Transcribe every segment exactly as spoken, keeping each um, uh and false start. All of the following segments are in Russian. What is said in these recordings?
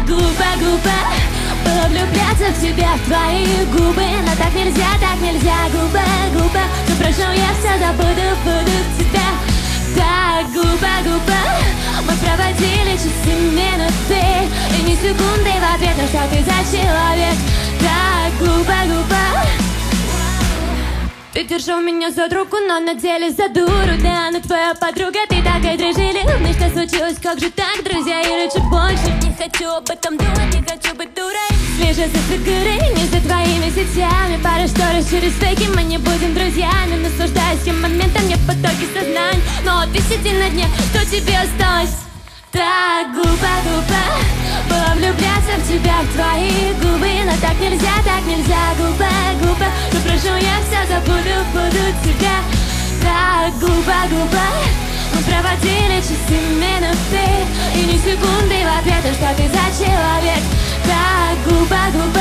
глупо, глупо было влюбляться в тебя, в твои губы. Но так нельзя, так нельзя, глупо, глупо. Но прошу, я все забуду, буду тебя. Так глупо, глупо мы проводили часы, минуты и ни секунды в ответ, на что ты за человек. Так глупо, глупо. Ты держал меня за руку, но на деле за дуру. Да, она твоя подруга, ты такая дрожили. Ну что случилось, как же так, друзья? Я лучше больше не хочу об этом думать, не хочу быть дурой. Слежу за фигурой, не за твоими сетями. Пара шторы через фейки, мы не будем друзьями. Наслаждаюсь тем моментом, я в потоке сознания. Но ты сиди на дне, что тебе осталось? Так глупо, глупо было влюбляться в тебя, в твои губы. Но так нельзя, так нельзя, глупо, глупо. Но прошу, я все забуду, буду тебя. Так глупо, глупо мы проводили часы, минуты и ни секунды в ответ, на что ты за человек. Так глупо, глупо.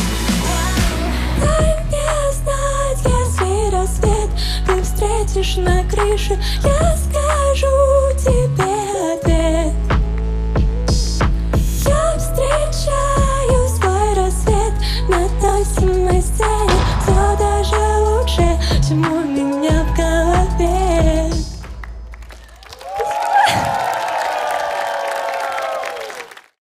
Дай мне знать, если рассвет ты встретишь на крыше, я скажу тебе ответ. Я встречаю свой рассвет на той самой сцене. Все даже лучше, чем у